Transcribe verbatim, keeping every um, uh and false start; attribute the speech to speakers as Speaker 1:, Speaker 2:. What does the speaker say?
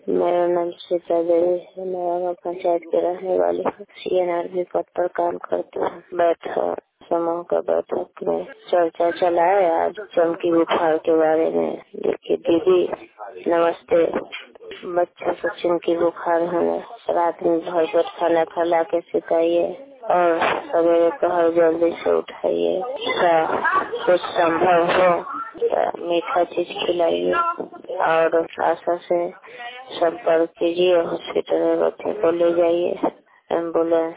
Speaker 1: मेरा नाम सीता देवी है। मैं पंचायत के रहने वाली हूँ। सीएनआरबी पद पर काम करती हूँ। बैठक समूह का बैठक में चर्चा चला है आज चमकी बुखार के बारे में। देखिए दीदी नमस्ते। बच्चों को चमकी बुखार है, रात में भरपेट खाना खिला के सिखाइए और सवेरे पहर जल्दी से उठाइए। कुछ संभव हो तो मीठा चीज खिलाइए और आशा से संपर्क कीजिए। हॉस्पिटल में बच्चे को ले जाइए। एम्बुलेंस